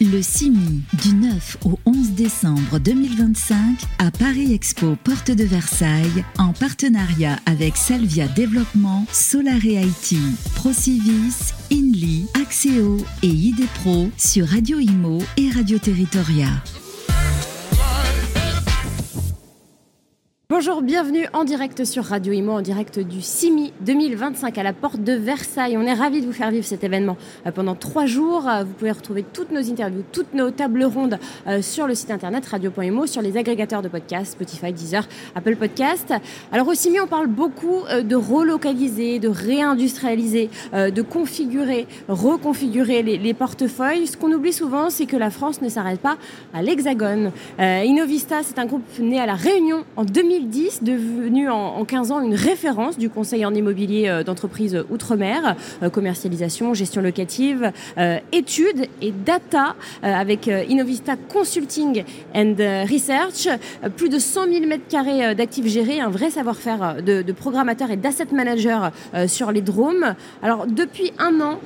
Le CIMI, du 9 au 11 décembre 2025 à Paris Expo Porte de Versailles, en partenariat avec Salvia Développement, Solare IT, Procivis, Inly, Axéo et ID Pro sur Radio Imo et Radio Territoria. Bonjour, bienvenue en direct sur Radio Imo, en direct du CIMI 2025 à la porte de Versailles. On est ravis de vous faire vivre cet événement pendant 3 jours. Vous pouvez retrouver toutes nos interviews, toutes nos tables rondes sur le site internet radio.imo, sur les agrégateurs de podcasts, Spotify, Deezer, Apple Podcasts. Alors au CIMI, on parle beaucoup de relocaliser, de réindustrialiser, de configurer, reconfigurer les portefeuilles. Ce qu'on oublie souvent, c'est que la France ne s'arrête pas à l'Hexagone. Innovista, c'est un groupe né à La Réunion en 2010, devenu en 15 ans une référence du conseil en immobilier d'entreprise outre-mer, commercialisation, gestion locative, études et data avec Innovista Consulting and Research, plus de 100 000 m² d'actifs gérés, un vrai savoir-faire de programmateur et d'asset manager sur les DROM. Alors depuis un an,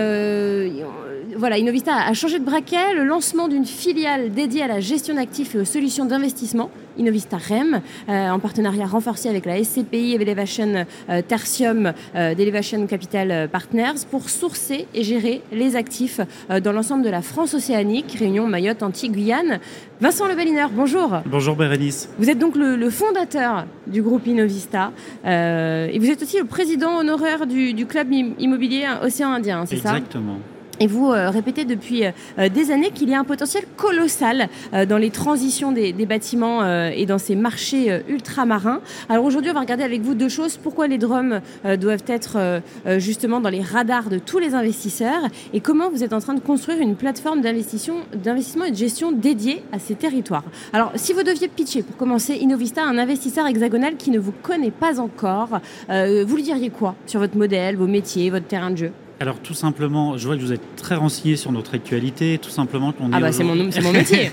Innovista a changé de braquet, le lancement d'une filiale dédiée à la gestion d'actifs et aux solutions d'investissement, Innovista REM, en partenariat renforcé avec la SCPI et Elevation Tertium d'Elevation Capital Partners pour sourcer et gérer les actifs dans l'ensemble de la France océanique, Réunion, Mayotte, Antilles, Guyane. Vincent Lebelliner, bonjour. Bonjour Bérénice. Vous êtes donc le fondateur du groupe Innovista et vous êtes aussi le président honoraire du club immobilier Océan Indien, c'est ça ? Exactement. Et vous répétez depuis des années qu'il y a un potentiel colossal dans les transitions des bâtiments et dans ces marchés ultramarins. Alors aujourd'hui, on va regarder avec vous 2 choses. Pourquoi les DROM doivent être justement dans les radars de tous les investisseurs et comment vous êtes en train de construire une plateforme d'investissement et de gestion dédiée à ces territoires. Alors, si vous deviez pitcher pour commencer Innovista à un investisseur hexagonal qui ne vous connaît pas encore, vous lui diriez quoi sur votre modèle, vos métiers, votre terrain de jeu ? Alors tout simplement, je vois que vous êtes très renseigné sur notre actualité, tout simplement qu'on est c'est mon métier.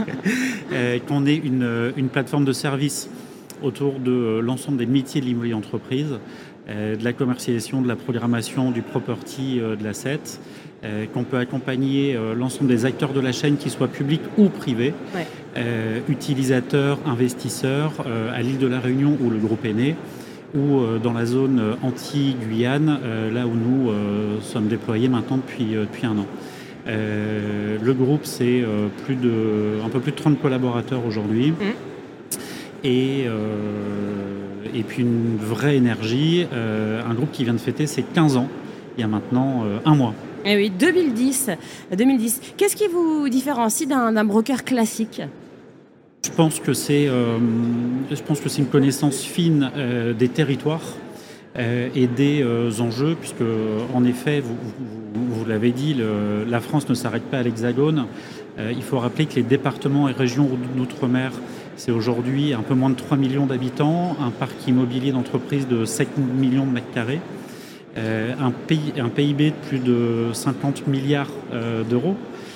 qu'on est une plateforme de service autour de l'ensemble des métiers de l'immobilier entreprise, de la commercialisation, de la programmation, du property, de l'asset, qu'on peut accompagner l'ensemble des acteurs de la chaîne, qu'ils soient publics ou privés, utilisateurs, investisseurs, à l'île de la Réunion où le groupe est né, ou dans la zone Antilles-Guyane, là où nous sommes déployés maintenant depuis un an. Le groupe, c'est un peu plus de 30 collaborateurs aujourd'hui. Et puis une vraie énergie, un groupe qui vient de fêter ses 15 ans, il y a maintenant un mois. Eh oui, 2010. Qu'est-ce qui vous différencie d'un broker classique ? Je pense que c'est une connaissance fine des territoires et des enjeux, puisque en effet, vous l'avez dit, la France ne s'arrête pas à l'Hexagone. Il faut rappeler que les départements et régions d'outre-mer, c'est aujourd'hui un peu moins de 3 millions d'habitants, un parc immobilier d'entreprise de 7 millions de mètres carrés, un PIB de plus de 50 milliards d'euros.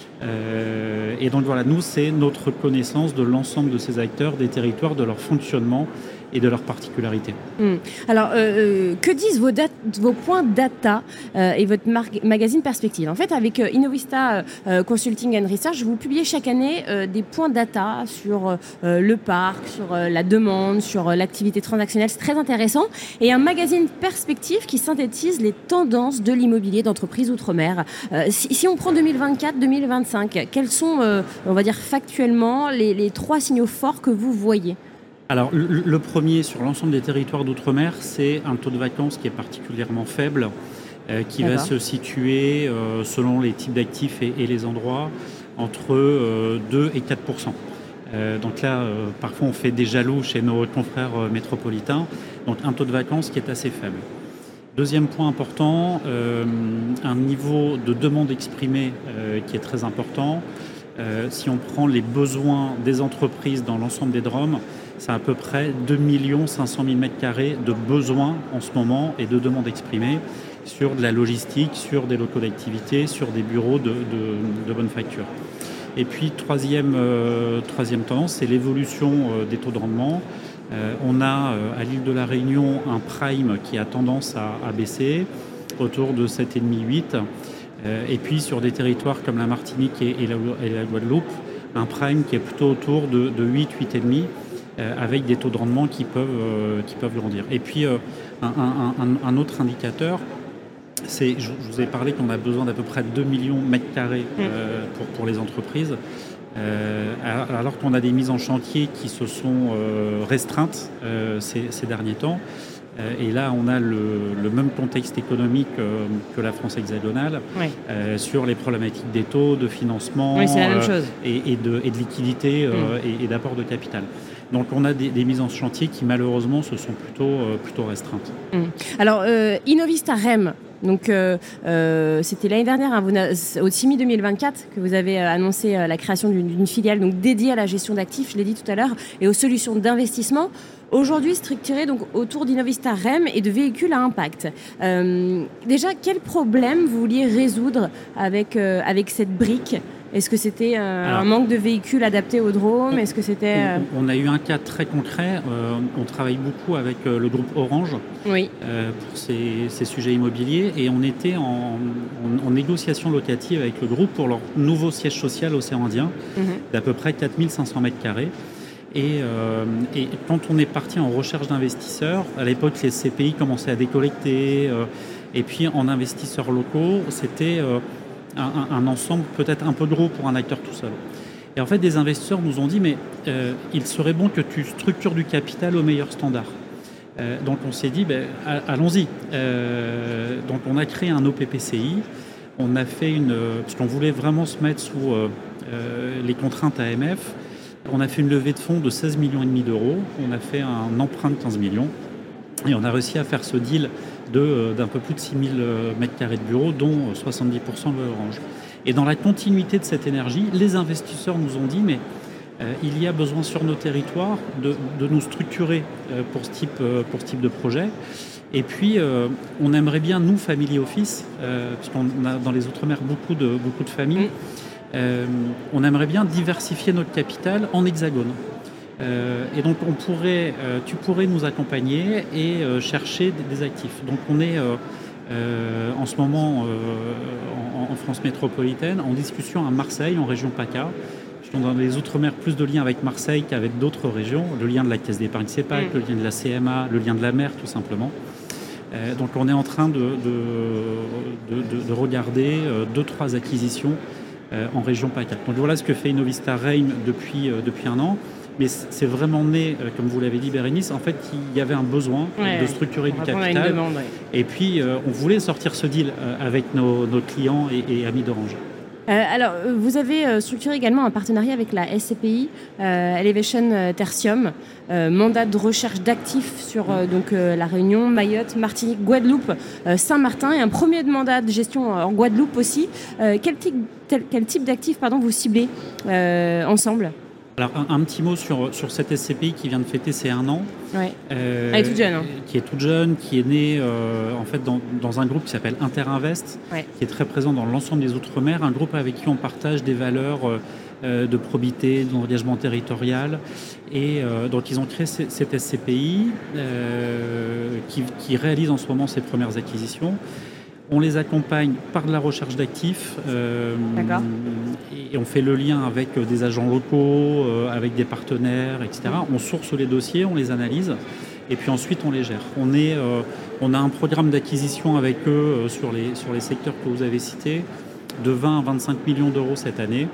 Et donc voilà, nous, c'est notre connaissance de l'ensemble de ces acteurs, des territoires, de leur fonctionnement et de leurs particularités. Alors, que disent vos points data et votre magazine Perspective ? En fait, avec Innovista Consulting and Research, vous publiez chaque année des points data sur le parc, sur la demande, sur l'activité transactionnelle. C'est très intéressant. Et un magazine Perspective qui synthétise les tendances de l'immobilier d'entreprise outre-mer. Si on prend 2024-2025, quels sont, on va dire factuellement, les 3 signaux forts que vous voyez ? Alors, le premier, sur l'ensemble des territoires d'outre-mer, c'est un taux de vacances qui est particulièrement faible, qui va se situer, selon les types d'actifs et les endroits, entre 2 et 4%. Donc là, parfois, on fait des jaloux chez nos confrères métropolitains. Donc, un taux de vacances qui est assez faible. Deuxième point important, un niveau de demande exprimée qui est très important. Si on prend les besoins des entreprises dans l'ensemble des DROM, c'est à peu près 2 500 000 m² de besoins en ce moment et de demandes exprimées sur de la logistique, sur des locaux d'activité, sur des bureaux de bonne facture. Et puis, troisième tendance, c'est l'évolution des taux de rendement. On a à l'île de la Réunion un prime qui a tendance à baisser autour de 7,5-8. Et puis sur des territoires comme la Martinique et la Guadeloupe, un prime qui est plutôt autour de 8, 8,5, avec des taux de rendement qui peuvent grandir. Et puis un autre indicateur, je vous ai parlé qu'on a besoin d'à peu près 2 millions de mètres carrés pour les entreprises, alors qu'on a des mises en chantier qui se sont restreintes ces derniers temps. Et là, on a le même contexte économique que la France hexagonale, sur les problématiques des taux, de financement, c'est la même chose. Et de liquidité et d'apport de capital. Donc on a des mises en chantier qui malheureusement se sont plutôt restreintes. Alors Innovista REM, donc c'était l'année dernière, au CIMI 2024, que vous avez annoncé la création d'une filiale donc dédiée à la gestion d'actifs, je l'ai dit tout à l'heure, et aux solutions d'investissement. Aujourd'hui structurée donc autour d'Innovista REM et de véhicules à impact. Déjà, quel problème vous vouliez résoudre avec cette brique ? Est-ce que c'était un manque de véhicules adaptés au drone ? Est-ce que c'était on a eu un cas très concret. On travaille beaucoup avec le groupe Orange pour ces sujets immobiliers, et on était en négociation locative avec le groupe pour leur nouveau siège social océan Indien d'à peu près 4500 mètres carrés. Et quand on est parti en recherche d'investisseurs, à l'époque les CPI commençaient à décollecter, et puis en investisseurs locaux, c'était un ensemble peut-être un peu gros pour un acteur tout seul. Et en fait, des investisseurs nous ont dit, mais il serait bon que tu structures du capital au meilleur standard. Donc on s'est dit, allons-y. Donc on a créé un OPPCI, on a fait parce qu'on voulait vraiment se mettre sous les contraintes AMF. On a fait une levée de fonds de 16,5 millions d'euros, on a fait un emprunt de 15 millions, et on a réussi à faire ce deal d'un peu plus de 6 000 mètres carrés de bureaux, dont 70% de Orange. Et dans la continuité de cette énergie, les investisseurs nous ont dit, mais il y a besoin sur nos territoires de nous structurer pour ce type de projet. Et puis, on aimerait bien, nous, Family Office, puisqu'on a dans les Outre-mer beaucoup de familles, on aimerait bien diversifier notre capital en hexagone. Et donc tu pourrais nous accompagner et chercher des actifs. Donc on est en ce moment en France métropolitaine en discussion à Marseille, en région PACA. Dans les Outre-mer, plus de liens avec Marseille qu'avec d'autres régions. Le lien de la Caisse d'épargne CEPAC, le lien de la CMA, le lien de la mer tout simplement. Donc on est en train de regarder 2-3 acquisitions en région PACA. Donc voilà ce que fait Innovista REM depuis un an. Mais c'est vraiment né, comme vous l'avez dit Bérénice, en fait il y avait un besoin de structurer du capital. Et puis on voulait sortir ce deal avec nos clients et amis d'Orange. Alors, vous avez structuré également un partenariat avec la SCPI, Elevation Tertium, mandat de recherche d'actifs sur la Réunion, Mayotte, Martinique, Guadeloupe, Saint-Martin, et un premier mandat de gestion en Guadeloupe aussi. Quel type d'actifs vous ciblez ensemble ? Alors un petit mot sur cette SCPI qui vient de fêter ses 1 an. Elle est toute jeune. Qui est toute jeune, qui est née en fait dans un groupe qui s'appelle Interinvest, qui est très présent dans l'ensemble des Outre-mer, un groupe avec qui on partage des valeurs de probité, d'engagement territorial. Et donc ils ont créé cette SCPI qui réalise en ce moment ses premières acquisitions. On les accompagne par de la recherche d'actifs et on fait le lien avec des agents locaux, avec des partenaires, etc. On source les dossiers, on les analyse et puis ensuite on les gère. On a un programme d'acquisition avec eux sur les secteurs que vous avez cités, de 20 à 25 millions d'euros cette année,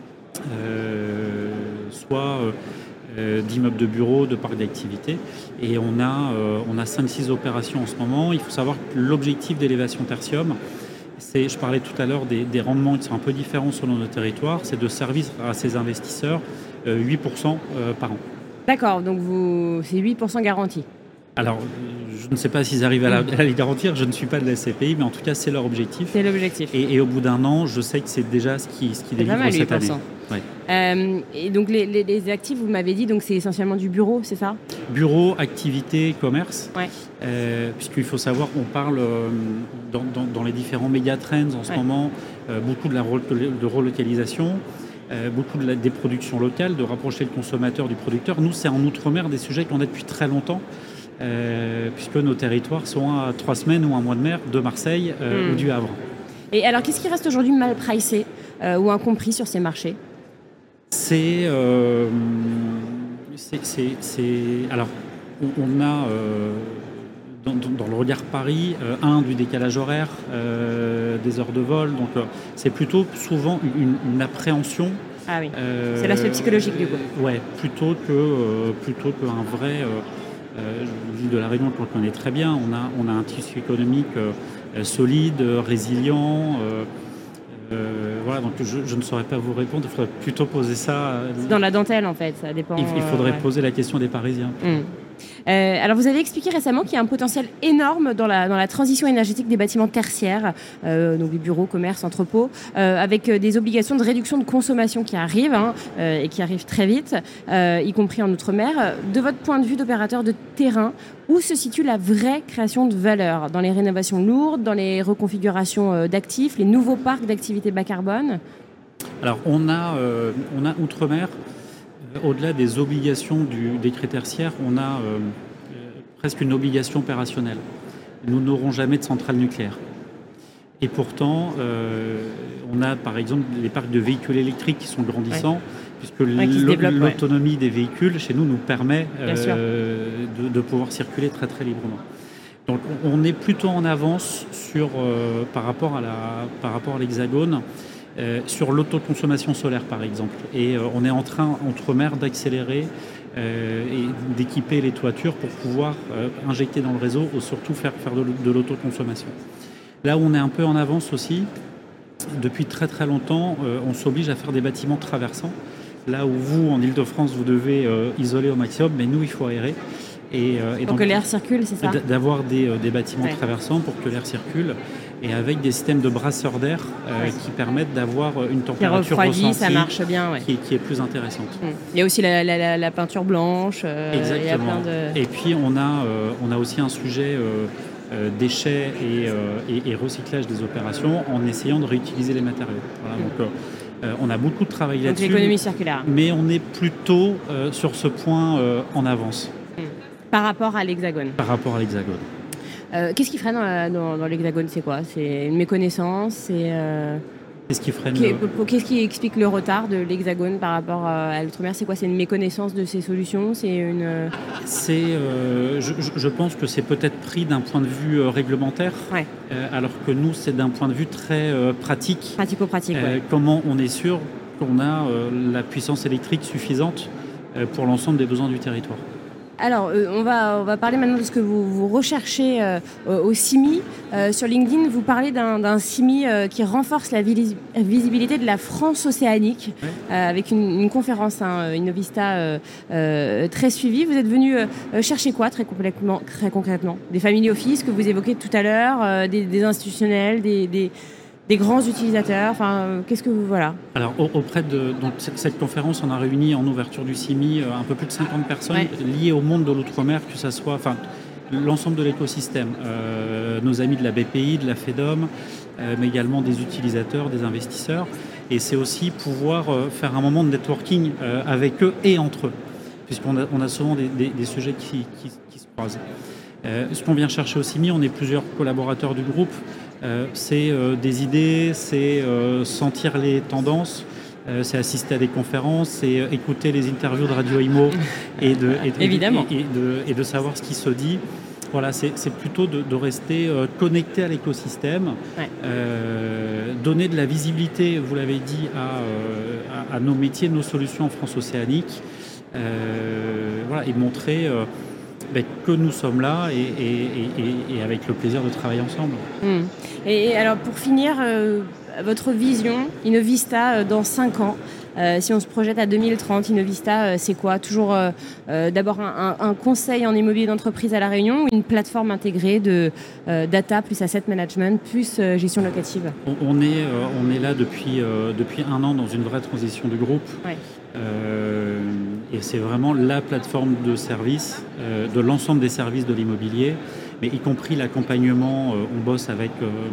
soit d'immeubles de bureaux, de parcs d'activités. Et on a 5-6 opérations en ce moment. Il faut savoir que l'objectif d'Elevation Tertium, je parlais tout à l'heure des rendements qui sont un peu différents selon nos territoires, c'est de servir à ces investisseurs 8% par an. D'accord, donc c'est 8% garanti. Alors, je ne sais pas s'ils arrivent à les garantir, je ne suis pas de la SCPI, mais en tout cas, c'est leur objectif. C'est l'objectif. Et au bout d'1 an, je sais que c'est déjà ce qui délivre cette année. Ouais. Et donc, les actifs, vous m'avez dit, donc c'est essentiellement du bureau, c'est ça ? Bureau, activité, commerce. Puisqu'il faut savoir qu'on parle dans les différents méga trends en ce moment, beaucoup de relocalisation. Beaucoup des productions locales, de rapprocher le consommateur du producteur. Nous, c'est en Outre-mer des sujets qu'on a depuis très longtemps, puisque nos territoires sont à 3 semaines ou 1 mois de mer de Marseille ou du Havre. Et alors, qu'est-ce qui reste aujourd'hui mal pricé ou incompris sur ces marchés ? Alors, on a dans le regard Paris du décalage horaire, des heures de vol. Donc, c'est plutôt souvent une appréhension. Ah oui, c'est l'aspect psychologique du coup. Ouais, plutôt qu'un vrai. L'île de la Réunion, on le connaît très bien. On a un tissu économique solide, résilient. Voilà, donc je ne saurais pas vous répondre. Il faudrait plutôt poser ça. Dans la dentelle, en fait, ça dépend. Il faudrait poser la question des Parisiens. Alors, vous avez expliqué récemment qu'il y a un potentiel énorme dans la transition énergétique des bâtiments tertiaires, donc les bureaux, commerces, entrepôts, avec des obligations de réduction de consommation qui arrivent et qui arrivent très vite, y compris en Outre-mer. De votre point de vue d'opérateur de terrain, où se situe la vraie création de valeur ? Dans les rénovations lourdes, dans les reconfigurations d'actifs, les nouveaux parcs d'activités bas carbone ? Alors, on a Outre-mer. Au-delà des obligations du décret tertiaire, on a presque une obligation opérationnelle. Nous n'aurons jamais de centrale nucléaire. Et pourtant, on a par exemple les parcs de véhicules électriques qui sont grandissants, puisque l'autonomie des véhicules chez nous permet de pouvoir circuler très très librement. Donc on est plutôt en avance par rapport à l'Hexagone. Sur l'autoconsommation solaire par exemple. Et on est en train, Outre-mer, d'accélérer et d'équiper les toitures pour pouvoir injecter dans le réseau ou surtout faire de l'autoconsommation. Là où on est un peu en avance aussi, depuis très très longtemps, on s'oblige à faire des bâtiments traversants. Là où vous, en Ile-de-France, vous devez isoler au maximum, mais nous, il faut aérer. Pour que l'air circule, c'est ça ? D'avoir des bâtiments traversants pour que l'air circule, et avec des systèmes de brasseurs d'air qui permettent d'avoir une température ressentie ça marche bien, qui est plus intéressante. Il y a aussi la peinture blanche. Exactement. Il y a plein de... Et puis on a aussi un sujet déchets et recyclage des opérations en essayant de réutiliser les matériaux. Voilà, donc, on a beaucoup de travail là-dessus. Donc l'économie circulaire. Mais on est plutôt sur ce point en avance. Par rapport à l'Hexagone. Par rapport à l'Hexagone. Qu'est-ce qui freine dans l'Hexagone ? C'est quoi ? C'est une méconnaissance ? Qu'est-ce qui freine Qu'est-ce qui explique le retard de l'Hexagone par rapport à l'Outre-mer ? C'est quoi ? C'est une méconnaissance de ces solutions ? Je pense que c'est peut-être pris d'un point de vue réglementaire, alors que nous, c'est d'un point de vue très pratique. Pratico-pratique, Comment on est sûr qu'on a la puissance électrique suffisante pour l'ensemble des besoins du territoire ? Alors, on va parler maintenant de ce que vous recherchez au CIMI. Sur LinkedIn, vous parlez d'un CIMI qui renforce la visibilité de la France océanique, avec une conférence, Innovista, très suivie. Vous êtes venu chercher quoi très concrètement ? Des family office que vous évoquez tout à l'heure, des institutionnels, des grands utilisateurs, qu'est-ce que vous... Voilà. Alors, auprès de cette conférence, on a réuni en ouverture du CIMI un peu plus de 50 personnes liées au monde de l'outre-mer, que ce soit l'ensemble de l'écosystème. Nos amis de la BPI, de la FEDOM, mais également des utilisateurs, des investisseurs. Et c'est aussi pouvoir faire un moment de networking avec eux et entre eux, puisqu'on a souvent des sujets qui se croisent. Ce qu'on vient chercher au CIMI, on est plusieurs collaborateurs du groupe. C'est des idées, c'est sentir les tendances, c'est assister à des conférences, c'est écouter les interviews de Radio Imo et de savoir ce qui se dit. Voilà, c'est plutôt de rester connecté à l'écosystème, donner de la visibilité, vous l'avez dit, à nos métiers, nos solutions en France océanique, et montrer... que nous sommes là et avec le plaisir de travailler ensemble. Et alors pour finir, votre vision, Innovista dans 5 ans, si on se projette à 2030, Innovista, c'est quoi ? Toujours d'abord un conseil en immobilier d'entreprise à La Réunion ou une plateforme intégrée de data plus asset management plus gestion locative ? On est là depuis 1 an dans une vraie transition du groupe. Et c'est vraiment la plateforme de service de l'ensemble des services de l'immobilier, mais y compris l'accompagnement. On bosse avec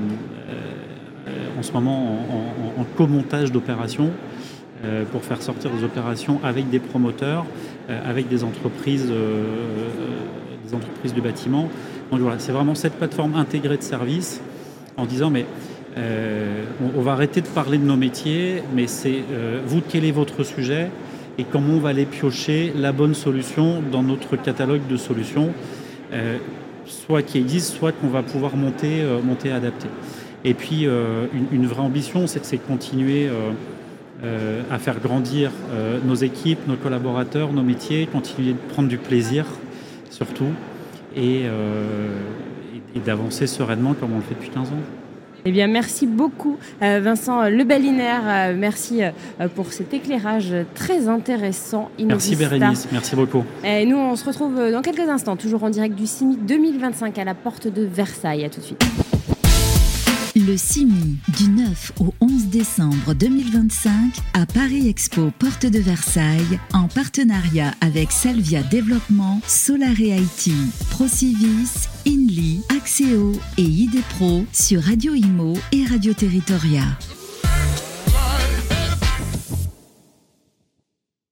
en ce moment en co-montage d'opérations pour faire sortir des opérations avec des promoteurs, avec des entreprises du bâtiment. Donc voilà, c'est vraiment cette plateforme intégrée de services en disant On va arrêter de parler de nos métiers, mais c'est vous, quel est votre sujet et comment on va aller piocher la bonne solution dans notre catalogue de solutions, soit qui existent, soit qu'on va pouvoir monter et adapter. Et puis, une vraie ambition, c'est de continuer à faire grandir nos équipes, nos collaborateurs, nos métiers, continuer de prendre du plaisir, surtout, et d'avancer sereinement comme on le fait depuis 15 ans. Eh bien, merci beaucoup, Vincent Lebelliner. Merci pour cet éclairage très intéressant. Merci Bérénice, merci beaucoup. Et nous, on se retrouve dans quelques instants, toujours en direct du CIMI 2025 à la porte de Versailles. À tout de suite. Le CIMI du 9 au 11 décembre 2025 à Paris Expo Porte de Versailles en partenariat avec Salvia Développement, Solaré IT, Procivis, Inly, Axéo et ID Pro sur Radio Imo et Radio Territoria.